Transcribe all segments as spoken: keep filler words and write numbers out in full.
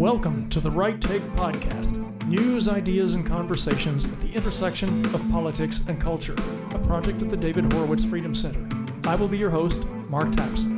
Welcome to the Right Take Podcast, news, ideas, and conversations at the intersection of politics and culture, a project of the David Horowitz Freedom Center. I will be your host, Mark Tapson.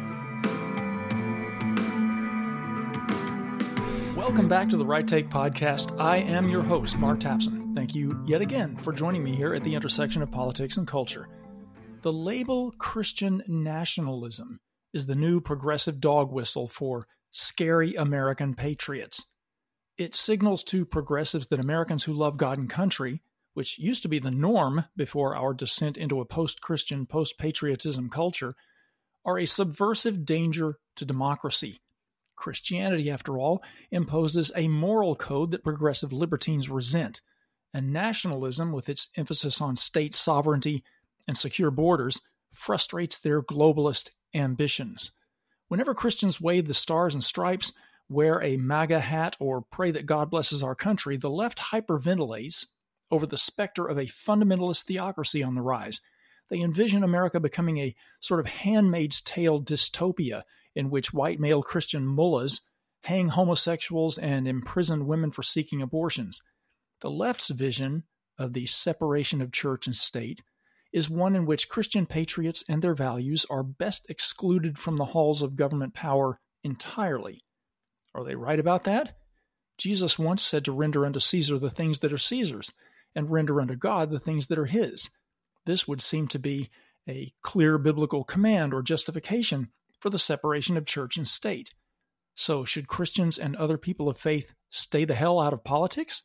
Welcome back to the Right Take Podcast. I am your host, Mark Tapson. Thank you yet again for joining me here at the intersection of politics and culture. The label Christian nationalism is the new progressive dog whistle for scary American patriots. It signals to progressives that Americans who love God and country, which used to be the norm before our descent into a post-Christian, post-patriotism culture, are a subversive danger to democracy. Christianity, after all, imposes a moral code that progressive libertines resent, and nationalism, with its emphasis on state sovereignty and secure borders, frustrates their globalist ambitions. Whenever Christians wave the stars and stripes, wear a MAGA hat, or pray that God blesses our country, the left hyperventilates over the specter of a fundamentalist theocracy on the rise. They envision America becoming a sort of Handmaid's Tale dystopia in which white male Christian mullahs hang homosexuals and imprison women for seeking abortions. The left's vision of the separation of church and state is one in which Christian patriots and their values are best excluded from the halls of government power entirely. Are they right about that? Jesus once said to render unto Caesar the things that are Caesar's, and render unto God the things that are his. This would seem to be a clear biblical command or justification for the separation of church and state. So should Christians and other people of faith stay the hell out of politics?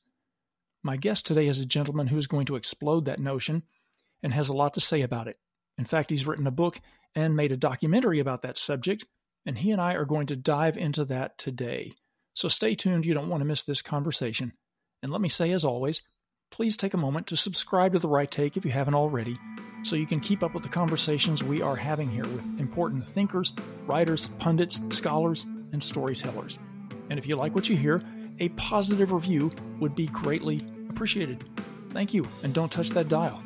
My guest today is a gentleman who is going to explode that notion and has a lot to say about it. In fact, he's written a book and made a documentary about that subject, and he and I are going to dive into that today. So stay tuned, you don't want to miss this conversation. And let me say, as always, please take a moment to subscribe to The Right Take if you haven't already, so you can keep up with the conversations we are having here with important thinkers, writers, pundits, scholars, and storytellers. And if you like what you hear, a positive review would be greatly appreciated. Thank you, and don't touch that dial.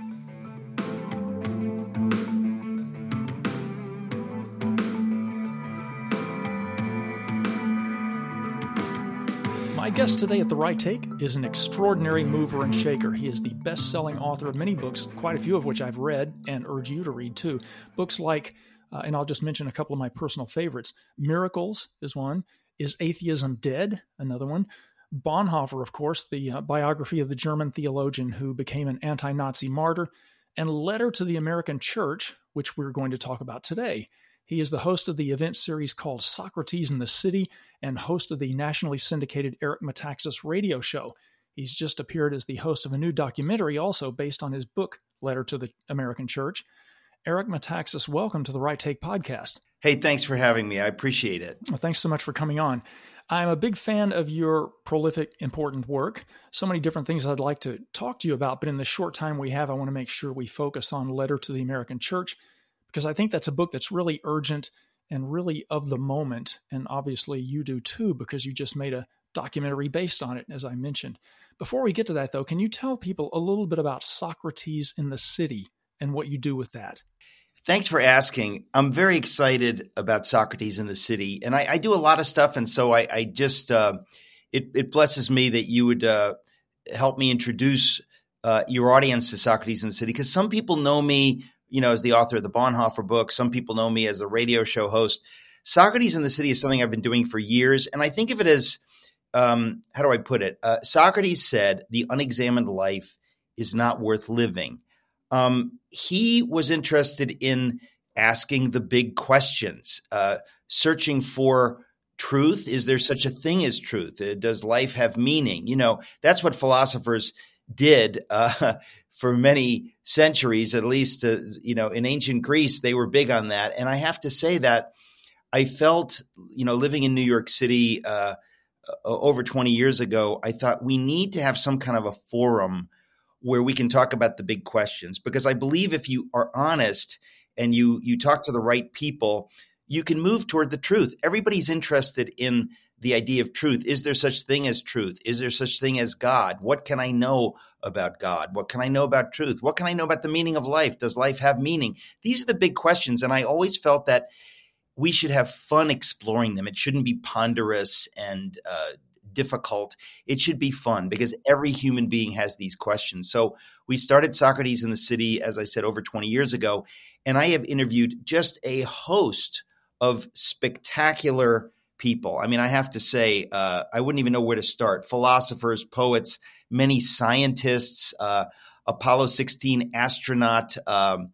My guest today at The Right Take is an extraordinary mover and shaker. He is the best-selling author of many books, quite a few of which I've read and urge you to read too. Books like, uh, and I'll just mention a couple of my personal favorites. Miracles is one. Is Atheism Dead? Another one. Bonhoeffer, of course, the uh, biography of the German theologian who became an anti-Nazi martyr. And Letter to the American Church, which we're going to talk about today. He is the host of the event series called Socrates in the City and host of the nationally syndicated Eric Metaxas radio show. He's just appeared as the host of a new documentary also based on his book, Letter to the American Church. Eric Metaxas, welcome to the Right Take Podcast. Hey, thanks for having me. I appreciate it. Well, thanks so much for coming on. I'm a big fan of your prolific, important work. So many different things I'd like to talk to you about, but in the short time we have, I want to make sure we focus on Letter to the American Church, because I think that's a book that's really urgent and really of the moment. And obviously you do too, because you just made a documentary based on it, as I mentioned. Before we get to that, though, can you tell people a little bit about Socrates in the City and what you do with that? Thanks for asking. I'm very excited about Socrates in the City. And I, I do a lot of stuff. And so I, I just, uh, it, it blesses me that you would uh, help me introduce uh, your audience to Socrates in the City, because some people know me, you know, as the author of the Bonhoeffer book. Some people know me as a radio show host. Socrates in the City is something I've been doing for years. And I think of it as, um, how do I put it? Uh, Socrates said, the unexamined life is not worth living. Um, he was interested in asking the big questions, uh, searching for truth. Is there such a thing as truth? Uh, does life have meaning? You know, that's what philosophers did uh, for many centuries, at least, uh, you know, in ancient Greece, they were big on that. And I have to say that I felt, you know, living in New York City uh, over twenty years ago, I thought we need to have some kind of a forum where we can talk about the big questions, because I believe if you are honest and you you talk to the right people, you can move toward the truth. Everybody's interested in the idea of truth. Is there such thing as truth? Is there such thing as God? What can I know about God? What can I know about truth? What can I know about the meaning of life? Does life have meaning? These are the big questions. And I always felt that we should have fun exploring them. It shouldn't be ponderous and uh, difficult. It should be fun because every human being has these questions. So we started Socrates in the City, as I said, over twenty years ago, and I have interviewed just a host of spectacular people. I mean, I have to say, uh, I wouldn't even know where to start. Philosophers, poets, many scientists, uh, Apollo sixteen astronaut, um,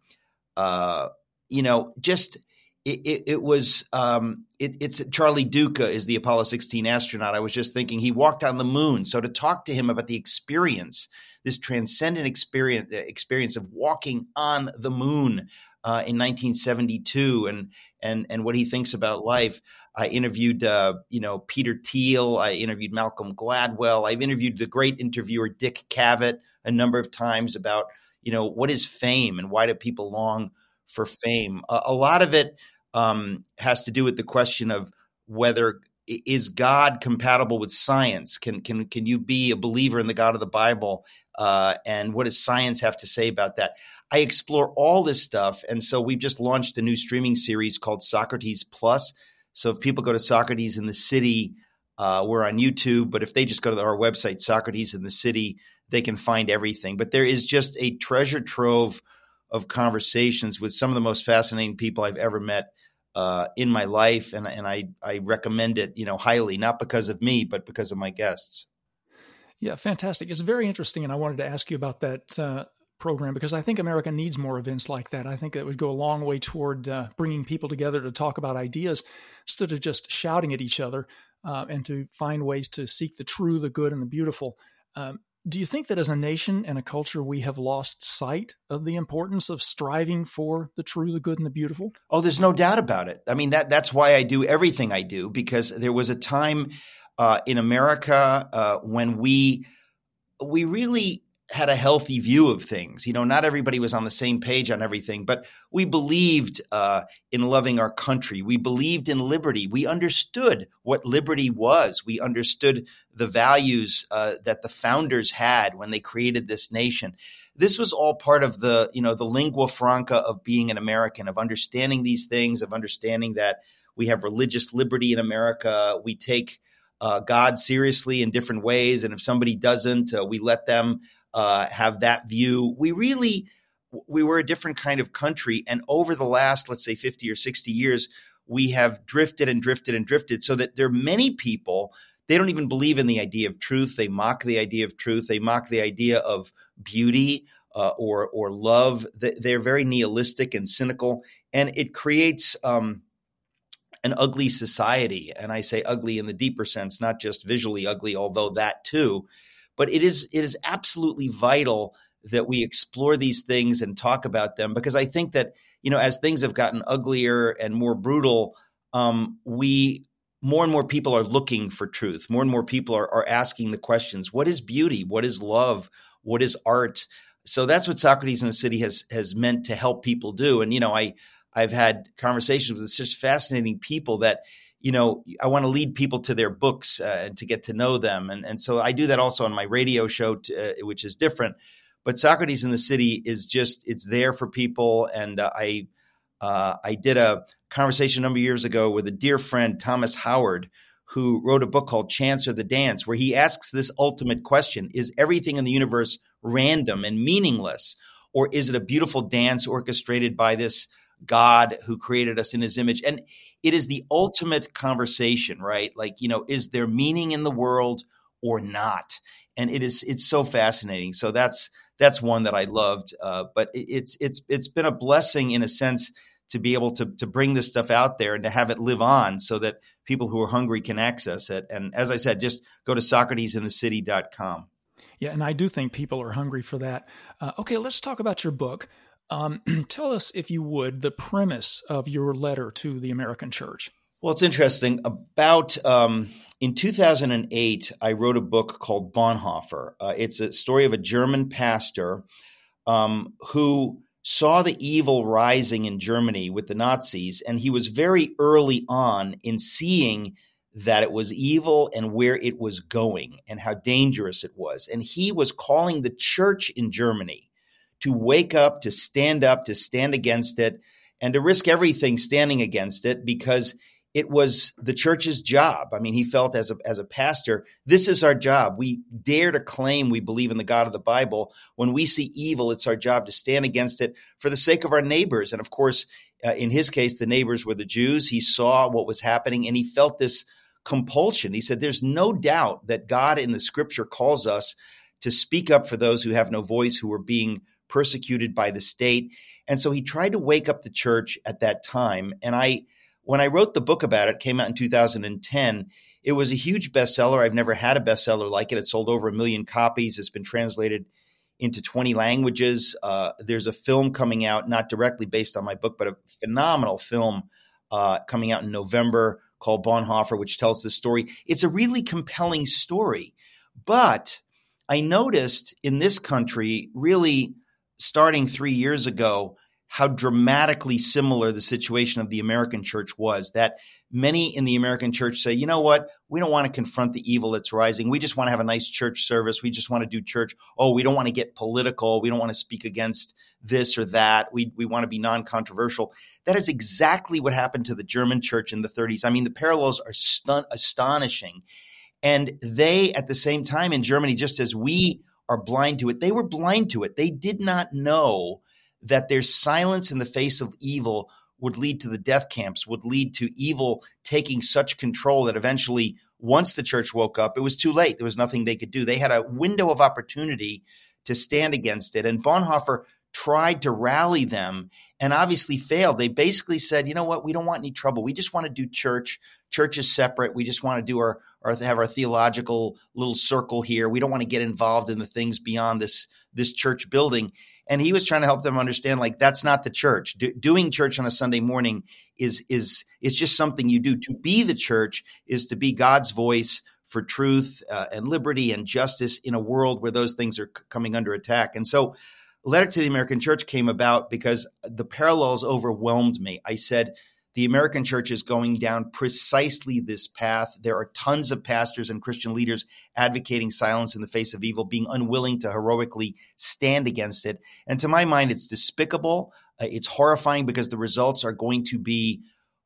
uh, you know, just it, it, it was um, it, it's Charlie Duca is the Apollo sixteen astronaut. I was just thinking he walked on the moon. So to talk to him about the experience, this transcendent experience, experience of walking on the moon uh, in nineteen seventy-two, and and and what he thinks about life. I interviewed, uh, you know, Peter Thiel. I interviewed Malcolm Gladwell. I've interviewed the great interviewer Dick Cavett a number of times about, you know, what is fame and why do people long for fame? Uh, a lot of it um, has to do with the question of whether is God compatible with science? Can can can you be a believer in the God of the Bible? Uh, and what does science have to say about that? I explore all this stuff, and so we've just launched a new streaming series called Socrates Plus. So if people go to Socrates in the City, uh, we're on YouTube. But if they just go to our website, Socrates in the City, they can find everything. But there is just a treasure trove of conversations with some of the most fascinating people I've ever met uh, in my life, and and I I recommend it, you know, highly, not because of me, but because of my guests. Yeah, fantastic. It's very interesting, and I wanted to ask you about that uh, program because I think America needs more events like that. I think that would go a long way toward uh, bringing people together to talk about ideas instead of just shouting at each other, uh, and to find ways to seek the true, the good, and the beautiful. Um, do you think that as a nation and a culture, we have lost sight of the importance of striving for the true, the good, and the beautiful? Oh, there's no doubt about it. I mean, that that's why I do everything I do, because there was a time uh, in America uh, when we we really had a healthy view of things. You know, not everybody was on the same page on everything, but we believed uh, in loving our country. We believed in liberty. We understood what liberty was. We understood the values uh, that the founders had when they created this nation. This was all part of the, you know, the lingua franca of being an American, of understanding these things, of understanding that we have religious liberty in America. We take uh, God seriously in different ways. And if somebody doesn't, uh, we let them Uh, have that view. We really, we were a different kind of country. And over the last, let's say fifty or sixty years, we have drifted and drifted and drifted so that there are many people, they don't even believe in the idea of truth. They mock the idea of truth. They mock the idea of beauty uh, or, or love. They're very nihilistic and cynical. And it creates um, an ugly society. And I say ugly in the deeper sense, not just visually ugly, although that too. But it is it is absolutely vital that we explore these things and talk about them, because I think that, you know, as things have gotten uglier and more brutal, um, we more and more people are looking for truth. More and more people are, are asking the questions: what is beauty? What is love? What is art? So that's what Socrates in the City has has meant to help people do. And you know, I I've had conversations with such fascinating people that, you know, I want to lead people to their books uh, and to get to know them. And, and so I do that also on my radio show, to, uh, which is different. But Socrates in the City is just, it's there for people. And uh, I uh, I did a conversation a number of years ago with a dear friend, Thomas Howard, who wrote a book called Chance or the Dance, where he asks this ultimate question: is everything in the universe random and meaningless? Or is it a beautiful dance orchestrated by this God who created us in his image? And it is the ultimate conversation, right? Like, you know, is there meaning in the world or not? And it is, it's so fascinating. So that's, that's one that I loved. Uh, but it, it's, it's, it's been a blessing in a sense to be able to, to bring this stuff out there and to have it live on so that people who are hungry can access it. And as I said, just go to Socrates in the City dot com. Yeah. And I do think people are hungry for that. Uh, okay. Let's talk about your book. Um, tell us, if you would, the premise of your letter to the American church. Well, it's interesting. About um, in two thousand eight, I wrote a book called Bonhoeffer. Uh, it's a story of a German pastor um, who saw the evil rising in Germany with the Nazis, and he was very early on in seeing that it was evil and where it was going and how dangerous it was. And he was calling the church in Germany to wake up, to stand up, to stand against it. and to risk everything standing against it because it was the church's job. I mean, he felt as a, as a pastor, this is our job. We dare to claim we believe in the God of the Bible. When we see evil, it's our job to stand against it for the sake of our neighbors. And of course, uh, in his case, the neighbors were the Jews. He saw what was happening and he felt this compulsion. He said, there's no doubt that God in the scripture calls us to speak up for those who have no voice, who are being persecuted by the state. And so he tried to wake up the church at that time. And I, when I wrote the book about it, it came out in two thousand ten, it was a huge bestseller. I've never had a bestseller like it. It sold over a million copies. It's been translated into twenty languages. Uh, there's a film coming out, not directly based on my book, but a phenomenal film uh, coming out in November called Bonhoeffer, which tells the story. It's a really compelling story. But I noticed in this country, really starting three years ago, how dramatically similar the situation of the American church was, that many in the American church say, you know what, we don't want to confront the evil that's rising. We just want to have a nice church service. We just want to do church. Oh, we don't want to get political. We don't want to speak against this or that. We we want to be non-controversial. That is exactly what happened to the German church in the thirties. I mean, the parallels are stun- astonishing. And they, at the same time in Germany, just as we are blind to it, they were blind to it. They did not know that their silence in the face of evil would lead to the death camps, would lead to evil taking such control that eventually, once the church woke up, it was too late. There was nothing they could do. They had a window of opportunity to stand against it. And Bonhoeffer tried to rally them and obviously failed. They basically said, you know what, we don't want any trouble. We just want to do church. Church is separate. We just want to do our, our have our theological little circle here. We don't want to get involved in the things beyond this, this church building. And he was trying to help them understand, like, that's not the church. Do, doing church on a Sunday morning is is is just something you do. To be the church is to be God's voice for truth uh, and liberty and justice in a world where those things are c- coming under attack. And so Letter to the American Church came about because the parallels overwhelmed me. I said, the American church is going down precisely this path. There are tons of pastors and Christian leaders advocating silence in the face of evil, being unwilling to heroically stand against it. And to my mind, it's despicable. Uh, it's horrifying because the results are going to be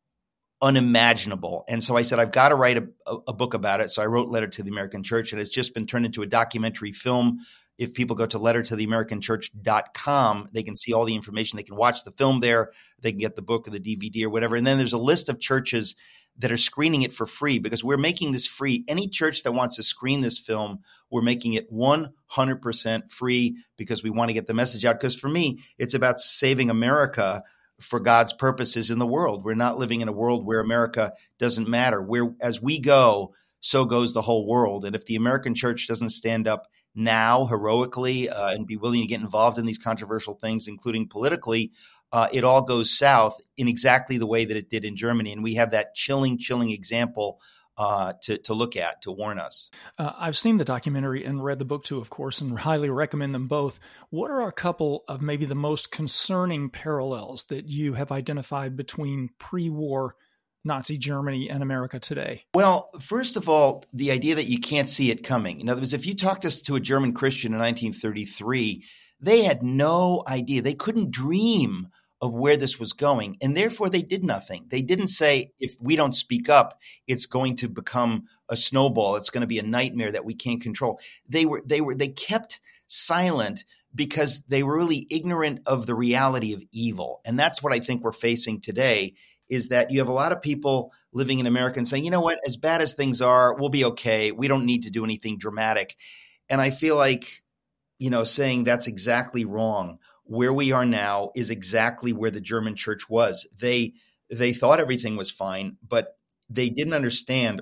unimaginable. And so I said, I've got to write a, a, a book about it. So I wrote Letter to the American Church, and it's just been turned into a documentary film. If people go to letter to the american church dot com, they can see all the information. They can watch the film there. They can get the book or the D V D or whatever. And then there's a list of churches that are screening it for free because we're making this free. Any church that wants to screen this film, we're making it one hundred percent free because we want to get the message out. Because for me, it's about saving America for God's purposes in the world. We're not living in a world where America doesn't matter. Where as we go, so goes the whole world. And if the American church doesn't stand up now heroically uh, and be willing to get involved in these controversial things, including politically, uh, it all goes south in exactly the way that it did in Germany. And we have that chilling, chilling example uh, to, to look at, to warn us. Uh, I've seen the documentary and read the book too, of course, and highly recommend them both. What are a couple of maybe the most concerning parallels that you have identified between pre-war Nazi Germany and America today? Well, first of all, the idea that you can't see it coming. In other words, if you talked to, to a German Christian in nineteen thirty-three, they had no idea. They couldn't dream of where this was going, and therefore they did nothing. They didn't say, if we don't speak up, it's going to become a snowball. It's going to be a nightmare that we can't control. They were, they were, they kept silent because they were really ignorant of the reality of evil. And that's what I think we're facing today, is that you have a lot of people living in America and saying, you know what, as bad as things are, we'll be okay. We don't need to do anything dramatic. And I feel like, you know, saying that's exactly wrong. Where we are now is exactly where the German church was. They they thought everything was fine, but they didn't understand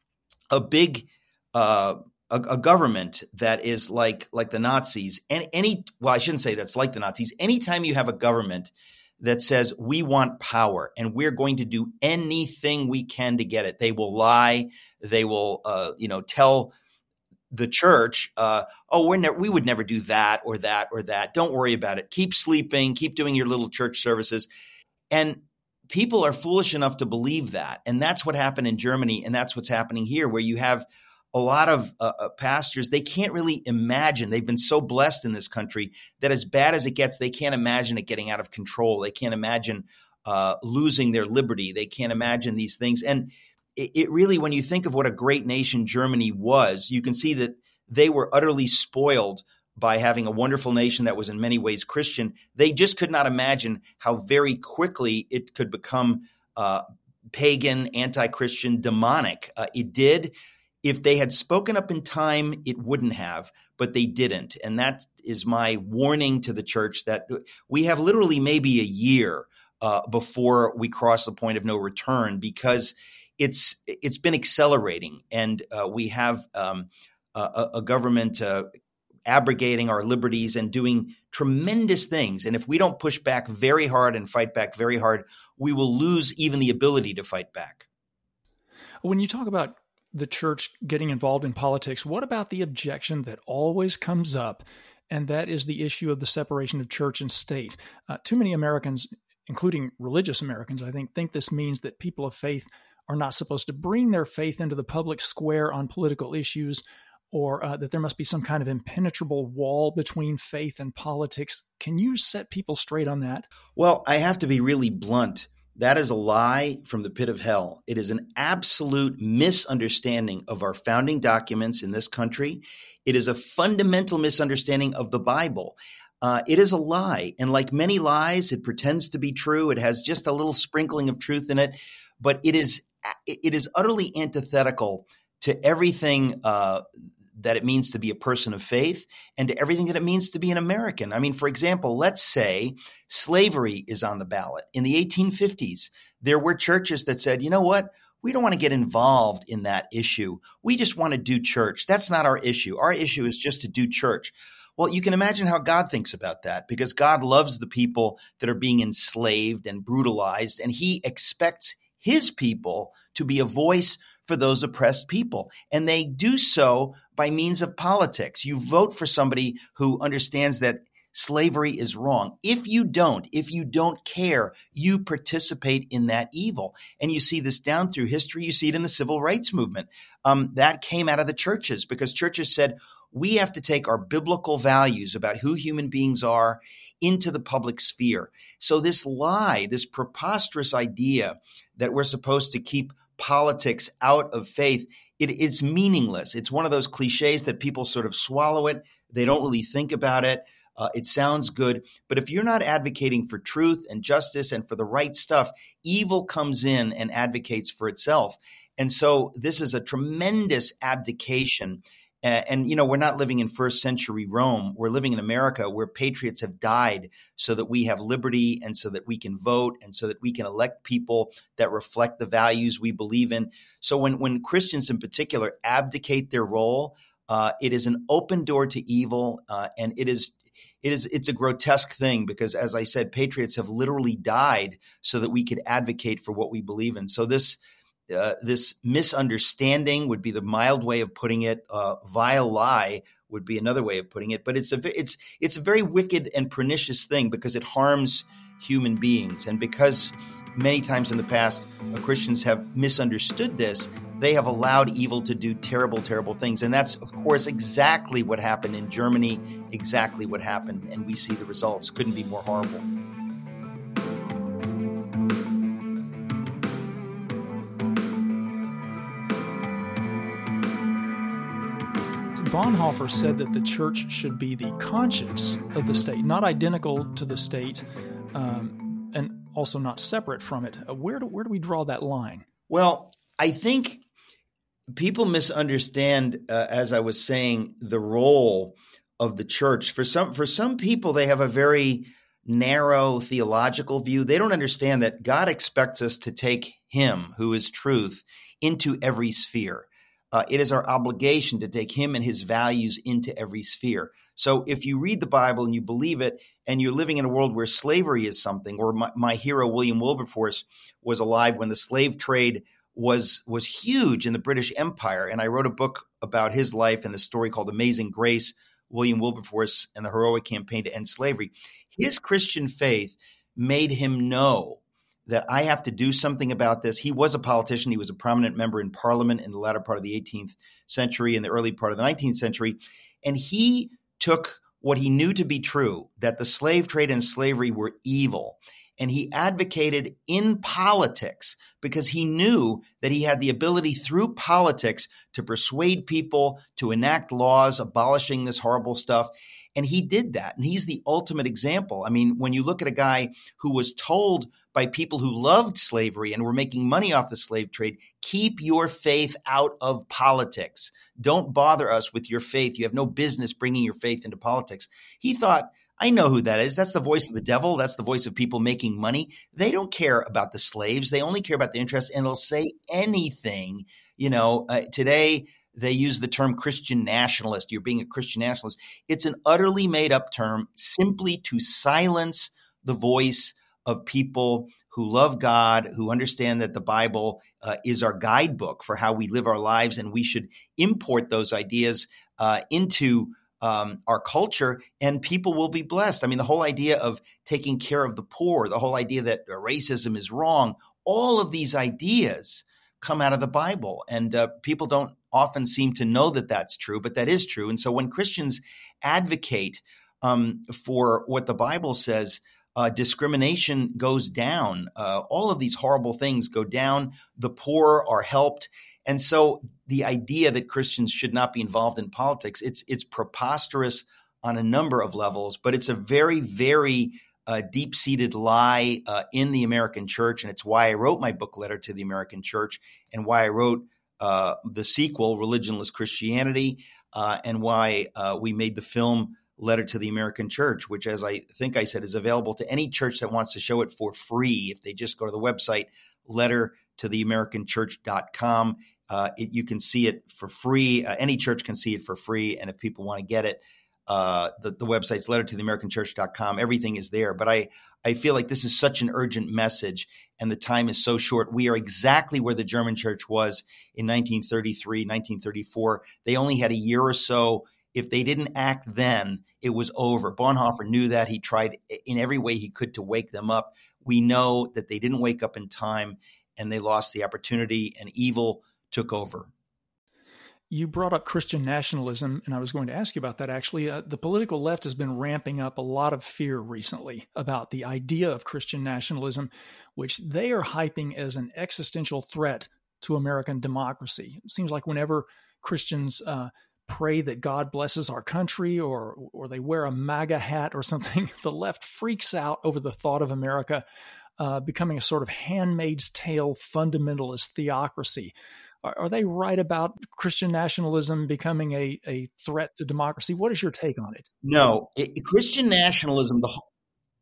a big uh, a, a government that is like like the Nazis. And any well, I shouldn't say that's like the Nazis. Anytime you have a government that says we want power and we're going to do anything we can to get it, they will lie. They will, uh, you know, tell the church, uh, oh, we're ne- we would never do that or that or that. Don't worry about it. Keep sleeping. Keep doing your little church services. And people are foolish enough to believe that. And that's what happened in Germany. And that's what's happening here, where you have a lot of uh, uh, pastors. They can't really imagine. They've been so blessed in this country that as bad as it gets, they can't imagine it getting out of control. They can't imagine uh, losing their liberty. They can't imagine these things. And it, it really, when you think of what a great nation Germany was, you can see that they were utterly spoiled by having a wonderful nation that was in many ways Christian. They just could not imagine how very quickly it could become uh, pagan, anti-Christian, demonic. Uh, it did. If they had spoken up in time, it wouldn't have, but they didn't. And that is my warning to the church, that we have literally maybe a year uh, before we cross the point of no return, because it's it's been accelerating. And uh, we have um, a, a government uh, abrogating our liberties and doing tremendous things. And if we don't push back very hard and fight back very hard, we will lose even the ability to fight back. When you talk about the church getting involved in politics, what about the objection that always comes up, and that is the issue of the separation of church and state? Uh, too many Americans, including religious Americans, I think, think this means that people of faith are not supposed to bring their faith into the public square on political issues, or uh, that there must be some kind of impenetrable wall between faith and politics. Can you set people straight on that? Well, I have to be really blunt. That is a lie from the pit of hell. It is an absolute misunderstanding of our founding documents in this country. It is a fundamental misunderstanding of the Bible. Uh, it is a lie. And like many lies, it pretends to be true. It has just a little sprinkling of truth in it. But it is it is utterly antithetical to everything uh, that it means to be a person of faith and to everything that it means to be an American. I mean, for example, let's say slavery is on the ballot. In the eighteen fifties, there were churches that said, you know what? We don't want to get involved in that issue. We just want to do church. That's not our issue. Our issue is just to do church. Well, you can imagine how God thinks about that, because God loves the people that are being enslaved and brutalized, and he expects his people to be a voice for those oppressed people. And they do so by means of politics. You vote for somebody who understands that slavery is wrong. If you don't, if you don't care, you participate in that evil. And you see this down through history. You see it in the civil rights movement. Um, that came out of the churches, because churches said, we have to take our biblical values about who human beings are into the public sphere. So this lie, this preposterous idea that we're supposed to keep politics out of faith, it, it's meaningless. It's one of those cliches that people sort of swallow it. They don't really think about it. Uh, it sounds good. But if you're not advocating for truth and justice and for the right stuff, evil comes in and advocates for itself. And so this is a tremendous abdication. Uh, and, you know, we're not living in first century Rome. We're living in America, where patriots have died so that we have liberty and so that we can vote and so that we can elect people that reflect the values we believe in. So when, when Christians in particular abdicate their role, uh, it is an open door to evil. Uh, and it is It is, it's a grotesque thing, because, as I said, patriots have literally died so that we could advocate for what we believe in. So this uh, this misunderstanding would be the mild way of putting it. Uh, vile lie would be another way of putting it. But it's a it's it's a very wicked and pernicious thing, because it harms human beings, and because many times in the past uh, Christians have misunderstood this, they have allowed evil to do terrible, terrible things. And that's, of course, exactly what happened in Germany, exactly what happened. And we see the results. Couldn't be more horrible. Bonhoeffer said that the church should be the conscience of the state, not identical to the state, um, and also not separate from it. Uh, where do, where do we draw that line? Well, I think people misunderstand, uh, as I was saying, the role of the church. For some, for some people, they have a very narrow theological view. They don't understand that God expects us to take him, who is truth, into every sphere. Uh, it is our obligation to take him and his values into every sphere. So if you read the Bible and you believe it, and you're living in a world where slavery is something, or my, my hero William Wilberforce was alive when the slave trade was was huge in the British Empire. And I wrote a book about his life and the story called Amazing Grace, William Wilberforce and the heroic campaign to end slavery. His Christian faith made him know that I have to do something about this. He was a politician. He was a prominent member in Parliament in the latter part of the eighteenth century and the early part of the nineteenth century. And he took what he knew to be true, that the slave trade and slavery were evil. and he advocated in politics because he knew that he had the ability through politics to persuade people to enact laws abolishing this horrible stuff. And he did that. And he's the ultimate example. I mean, when you look at a guy who was told by people who loved slavery and were making money off the slave trade, keep your faith out of politics. Don't bother us with your faith. You have no business bringing your faith into politics. He thought, I know who that is. That's the voice of the devil. That's the voice of people making money. They don't care about the slaves. They only care about the interest, and they'll say anything. You know, uh, today they use the term Christian nationalist. You're being a Christian nationalist. It's an utterly made up term simply to silence the voice of people who love God, who understand that the Bible uh, is our guidebook for how we live our lives, and we should import those ideas uh, into um, our culture, and people will be blessed. I mean, the whole idea of taking care of the poor, the whole idea that racism is wrong, all of these ideas come out of the Bible, and uh, people don't often seem to know that that's true, but that is true. And so when Christians advocate um, for what the Bible says, Uh, discrimination goes down. Uh, all of these horrible things go down. The poor are helped. And so the idea that Christians should not be involved in politics, it's it's preposterous on a number of levels, but it's a very, very uh, deep-seated lie uh, in the American church. And it's why I wrote my book, Letter to the American Church, and why I wrote uh, the sequel, Religionless Christianity, uh, and why uh, we made the film Letter to the American Church, which, as I think I said, is available to any church that wants to show it for free. If they just go to the website, letter to the american church dot com, uh, it, you can see it for free. Uh, any church can see it for free. And if people want to get it, uh, the, the website's letter to the american church dot com. Everything is there. But I, I feel like this is such an urgent message, and the time is so short. We are exactly where the German church was in nineteen thirty-three, nineteen thirty-four. They only had a year or so. If they didn't act then, it was over. Bonhoeffer knew that. He tried in every way he could to wake them up. We know that they didn't wake up in time, and they lost the opportunity, and evil took over. You brought up Christian nationalism, and I was going to ask you about that, actually. Uh, the political left has been ramping up a lot of fear recently about the idea of Christian nationalism, which they are hyping as an existential threat to American democracy. It seems like whenever Christians uh, pray that God blesses our country, or or they wear a MAGA hat or something, the left freaks out over the thought of America uh, becoming a sort of Handmaid's Tale fundamentalist theocracy. Are, are they right about Christian nationalism becoming a, a threat to democracy? What is your take on it? No, it, Christian nationalism, the whole,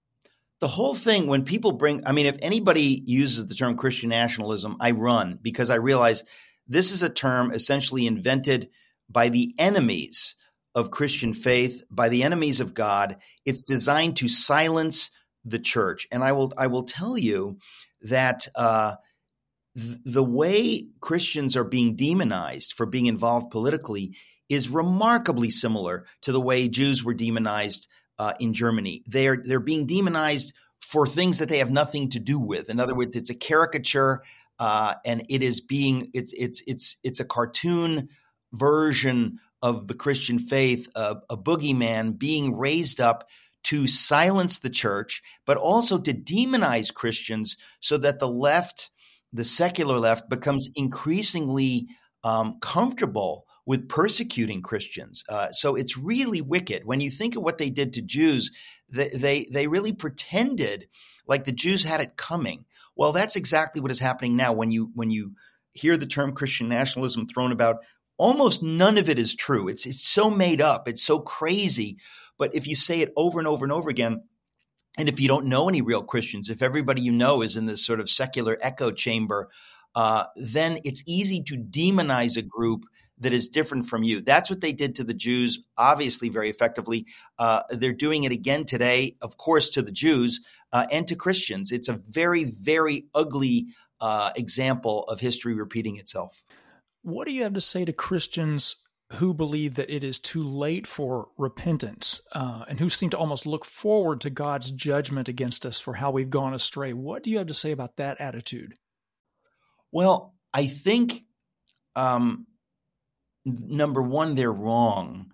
the whole thing, when people bring, I mean, if anybody uses the term Christian nationalism, I run, because I realize this is a term essentially invented by the enemies of Christian faith, by the enemies of God. It's designed to silence the church. And I will I will tell you that uh, th- the way Christians are being demonized for being involved politically is remarkably similar to the way Jews were demonized uh, in Germany. They're they're being demonized for things that they have nothing to do with. In other words, it's a caricature, uh, and it is being it's it's it's it's a cartoon version of the Christian faith, uh, a boogeyman being raised up to silence the church, but also to demonize Christians so that the left, the secular left, becomes increasingly um, comfortable with persecuting Christians. Uh, so it's really wicked. When you think of what they did to Jews, they, they, they really pretended like the Jews had it coming. Well, that's exactly what is happening now. When you, when you hear the term Christian nationalism thrown about, almost none of it is true. It's it's so made up. It's so crazy. But if you say it over and over and over again, and if you don't know any real Christians, if everybody you know is in this sort of secular echo chamber, uh, then it's easy to demonize a group that is different from you. That's what they did to the Jews, obviously very effectively. Uh, they're doing it again today, of course, to the Jews uh, and to Christians. It's a very, very ugly uh, example of history repeating itself. What do you have to say to Christians who believe that it is too late for repentance uh, and who seem to almost look forward to God's judgment against us for how we've gone astray? What do you have to say about that attitude? Well, I think, um, number one, they're wrong.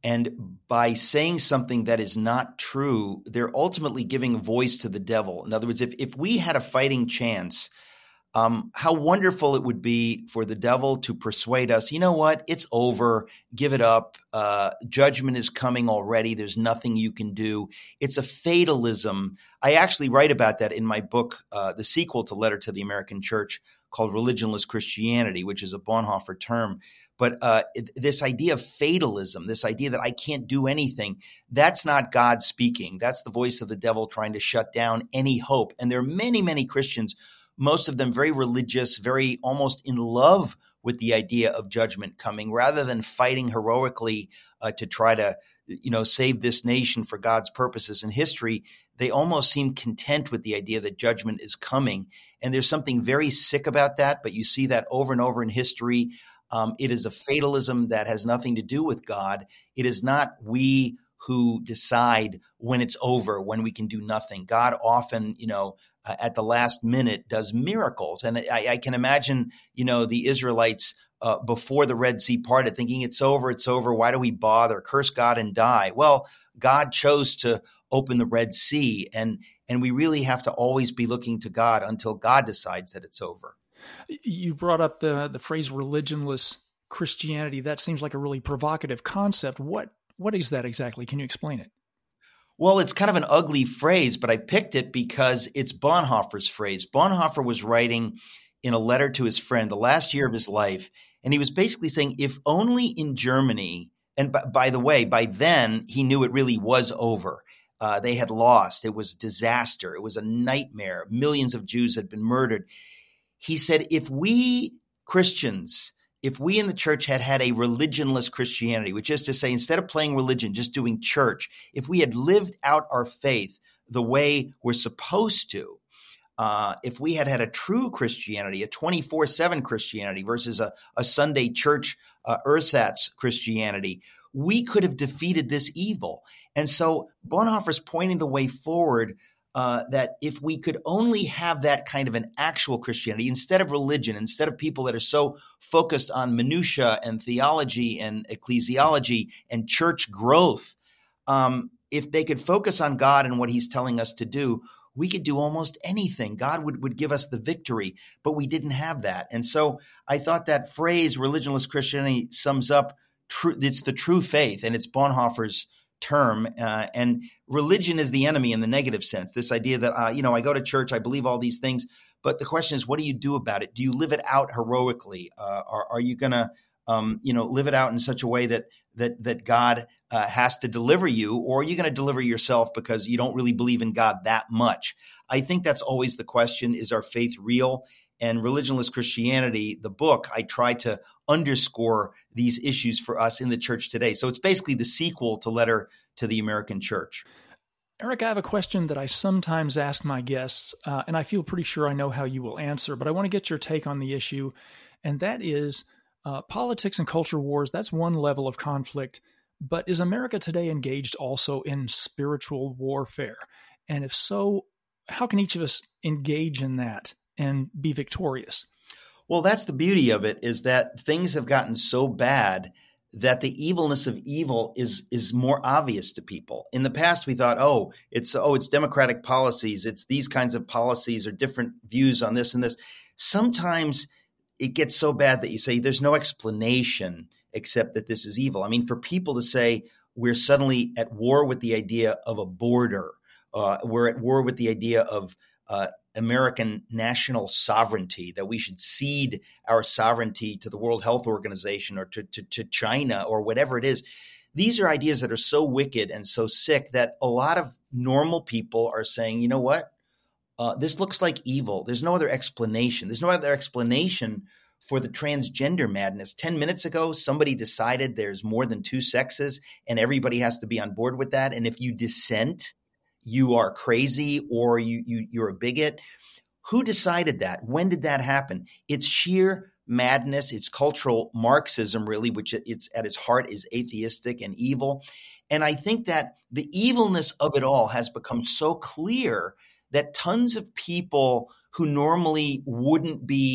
And by saying something that is not true, they're ultimately giving voice to the devil. In other words, if, if we had a fighting chance, um, how wonderful it would be for the devil to persuade us, you know what, it's over, give it up, uh, judgment is coming already, there's nothing you can do. It's a fatalism. I actually write about that in my book, uh, the sequel to Letter to the American Church, called Religionless Christianity, which is a Bonhoeffer term. But uh, this idea of fatalism, this idea that I can't do anything, that's not God speaking. That's the voice of the devil trying to shut down any hope. And there are many, many Christians, most of them very religious, very almost in love with the idea of judgment coming, rather than fighting heroically uh, to try to, you know, save this nation for God's purposes in history. They almost seem content with the idea that judgment is coming. And there's something very sick about that, but you see that over and over in history. Um, it is a fatalism that has nothing to do with God. It is not we who decide when it's over, when we can do nothing. God often, you know, uh, at the last minute does miracles. And I, I can imagine, you know, the Israelites uh, before the Red Sea parted thinking it's over, it's over. Why do we bother? Curse God and die. Well, God chose to open the Red Sea. And, and we really have to always be looking to God until God decides that it's over. You brought up the the phrase religionless Christianity. That seems like a really provocative concept. What what is that exactly? Can you explain it? Well, it's kind of an ugly phrase, but I picked it because it's Bonhoeffer's phrase. Bonhoeffer was writing in a letter to his friend the last year of his life, and he was basically saying, if only in Germany, and by, by the way, by then he knew it really was over. Uh, they had lost. It was disaster. It was a nightmare. Millions of Jews had been murdered. He said, if we Christians, if we in the church had had a religionless Christianity, which is to say, instead of playing religion, just doing church, if we had lived out our faith the way we're supposed to, uh, if we had had a true Christianity, a twenty-four seven Christianity versus a, a Sunday church uh, ersatz Christianity, we could have defeated this evil. And so Bonhoeffer's pointing the way forward. Uh, that if we could only have that kind of an actual Christianity instead of religion, instead of people that are so focused on minutia and theology and ecclesiology and church growth, um, if they could focus on God and what he's telling us to do, we could do almost anything. God would, would give us the victory, but we didn't have that. And so I thought that phrase, religionless Christianity, sums up true. It's the true faith, and it's Bonhoeffer's term, uh, and religion is the enemy in the negative sense. This idea that, uh, you know, I go to church, I believe all these things, but the question is, what do you do about it? Do you live it out heroically? Uh, are, are you going to, um, you know, live it out in such a way that that that God uh, has to deliver you, or are you going to deliver yourself because you don't really believe in God that much? I think that's always the question: is our faith real? And Religionless Christianity, the book, I try to underscore these issues for us in the church today. So it's basically the sequel to Letter to the American Church. Eric, I have a question that I sometimes ask my guests, uh, and I feel pretty sure I know how you will answer, but I want to get your take on the issue. And that is uh, politics and culture wars. That's one level of conflict. But is America today engaged also in spiritual warfare? And if so, how can each of us engage in that and be victorious? Well, that's the beauty of it, is that things have gotten so bad that the evilness of evil is is more obvious to people. In the past, we thought, oh, it's oh, it's democratic policies, it's these kinds of policies or different views on this and this. Sometimes it gets so bad that you say there's no explanation except that this is evil. I mean, for people to say we're suddenly at war with the idea of a border, uh, we're at war with the idea of uh, American national sovereignty, that we should cede our sovereignty to the World Health Organization or to, to, to China or whatever it is. These are ideas that are so wicked and so sick that a lot of normal people are saying, you know what? Uh, this looks like evil. There's no other explanation. There's no other explanation for the transgender madness. Ten minutes ago, somebody decided there's more than two sexes and everybody has to be on board with that. And if you dissent, you are crazy or you, you, you're a bigot. Who decided that? When did that happen? It's sheer madness. It's cultural Marxism, really, which it's at its heart is atheistic and evil. And I think that the evilness of it all has become so clear that tons of people who normally wouldn't be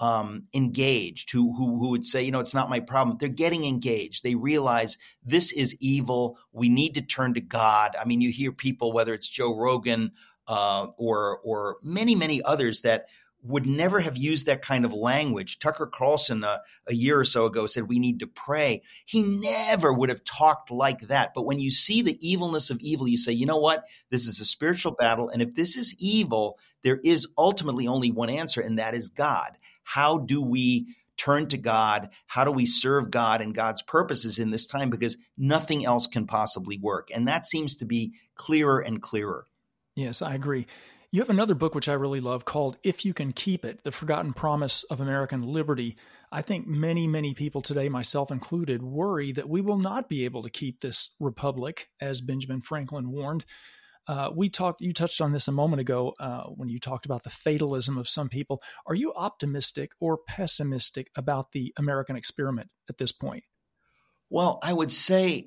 um, engaged, who, who who would say, you know, it's not my problem. They're getting engaged. They realize this is evil. We need to turn to God. I mean, you hear people, whether it's Joe Rogan uh, or or many, many others that would never have used that kind of language. Tucker Carlson uh, a year or so ago said, we need to pray. He never would have talked like that. But when you see the evilness of evil, you say, you know what? This is a spiritual battle. And if this is evil, there is ultimately only one answer, and that is God. How do we turn to God? How do we serve God and God's purposes in this time? Because nothing else can possibly work. And that seems to be clearer and clearer. Yes, I agree. You have another book which I really love called If You Can Keep It, The Forgotten Promise of American Liberty. I think many, many people today, myself included, worry that we will not be able to keep this republic, as Benjamin Franklin warned. Uh, we talked, you touched on this a moment ago uh, when you talked about the fatalism of some people. Are you optimistic or pessimistic about the American experiment at this point? Well, I would say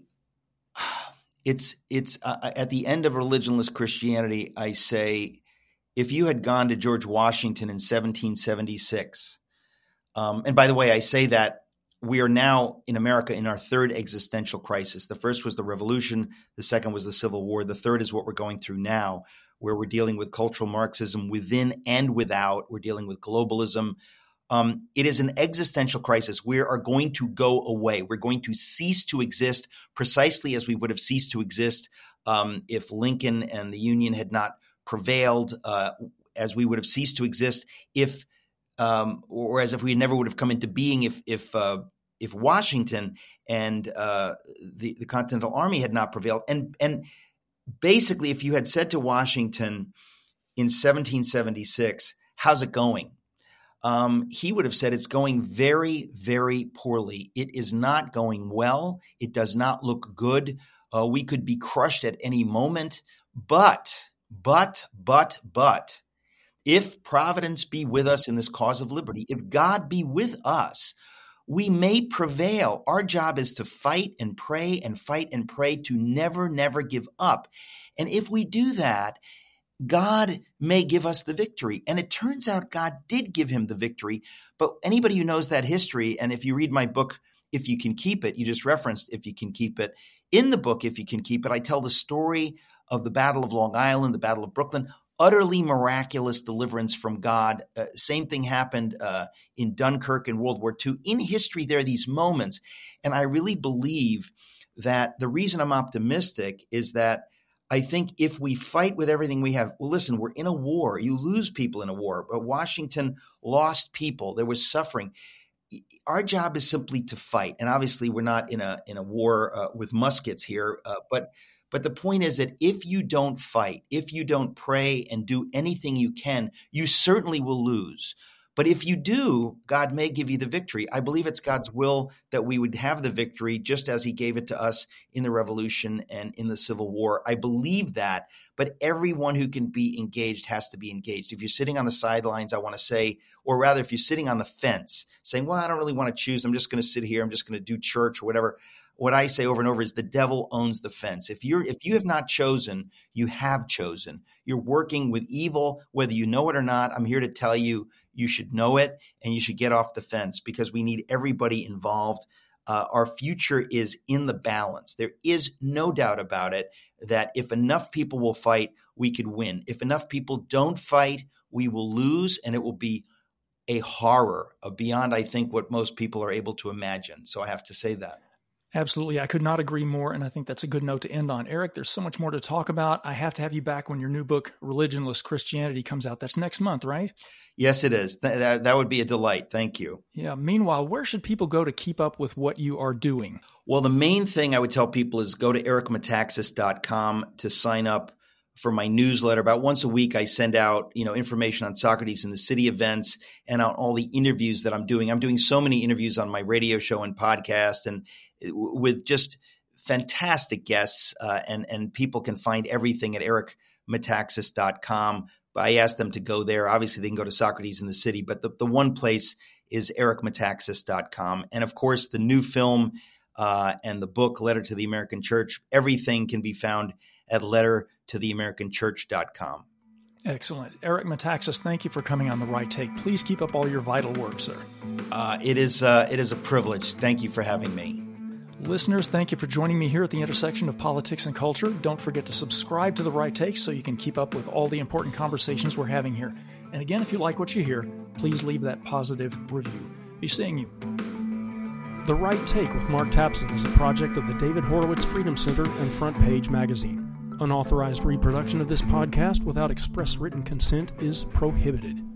it's, it's uh, at the end of religionless Christianity, I say, if you had gone to George Washington in seventeen seventy-six, um, and by the way, I say that we are now in America in our third existential crisis. The first was the revolution. The second was the Civil War. The third is what we're going through now, where we're dealing with cultural Marxism within and without. We're dealing with globalism. Um, it is an existential crisis. We are going to go away. We're going to cease to exist precisely as we would have ceased to exist um, if Lincoln and the Union had not prevailed, uh, as we would have ceased to exist if, um, or as if we never would have come into being if if uh, if Washington and uh, the the Continental Army had not prevailed. And and basically, if you had said to Washington in seventeen seventy-six, "How's it going?" Um, he would have said, "It's going very, very poorly. It is not going well. It does not look good. Uh, we could be crushed at any moment, but." But, but, but, if Providence be with us in this cause of liberty, if God be with us, we may prevail. Our job is to fight and pray and fight and pray to never, never give up. And if we do that, God may give us the victory. And it turns out God did give him the victory. But anybody who knows that history, and if you read my book, If You Can Keep It, you just referenced If You Can Keep It. In the book, If You Can Keep It, I tell the story of the Battle of Long Island, the Battle of Brooklyn, utterly miraculous deliverance from God. Uh, same thing happened uh, in Dunkirk in World War Two. In history, there are these moments. And I really believe that the reason I'm optimistic is that I think if we fight with everything we have, well, listen, we're in a war. You lose people in a war. But Washington lost people. There was suffering. Our job is simply to fight. And obviously, we're not in a in a war uh, with muskets here. Uh, but But the point is that if you don't fight, if you don't pray and do anything you can, you certainly will lose. But if you do, God may give you the victory. I believe it's God's will that we would have the victory just as he gave it to us in the Revolution and in the Civil War. I believe that, but everyone who can be engaged has to be engaged. If you're sitting on the sidelines, I want to say, or rather if you're sitting on the fence saying, well, I don't really want to choose. I'm just going to sit here. I'm just going to do church or whatever. What I say over and over is the devil owns the fence. If you're, if you have not chosen, you have chosen. You're working with evil, whether you know it or not. I'm here to tell you, you should know it and you should get off the fence because we need everybody involved. Uh, our future is in the balance. There is no doubt about it that if enough people will fight, we could win. If enough people don't fight, we will lose, and it will be a horror of beyond, I think, what most people are able to imagine. So I have to say that. Absolutely. I could not agree more. And I think that's a good note to end on. Eric, there's so much more to talk about. I have to have you back when your new book, Religionless Christianity, comes out. That's next month, right? Yes, it is. Th- that, that would be a delight. Thank you. Yeah. Meanwhile, where should people go to keep up with what you are doing? Well, the main thing I would tell people is go to eric metaxas dot com to sign up for my newsletter. About once a week, I send out, you know, information on Socrates and the City events and on all the interviews that I'm doing. I'm doing so many interviews on my radio show and podcast, and with just fantastic guests, uh, and and people can find everything at eric metaxas dot com. But I ask them to go there. Obviously, they can go to Socrates in the City, but the, the one place is eric metaxas dot com. And of course, the new film uh, and the book, Letter to the American Church, everything can be found at letter to the american church dot com. Excellent. Eric Metaxas, thank you for coming on The Right Take. Please keep up all your vital work, sir. Uh, it is uh, it is a privilege. Thank you for having me. Listeners, thank you for joining me here at the intersection of politics and culture. Don't forget to subscribe to The Right Take so you can keep up with all the important conversations we're having here. And again, if you like what you hear, please leave that positive review. Be seeing you. The Right Take with Mark Tapson is a project of the David Horowitz Freedom Center and Front Page Magazine. Unauthorized reproduction of this podcast without express written consent is prohibited.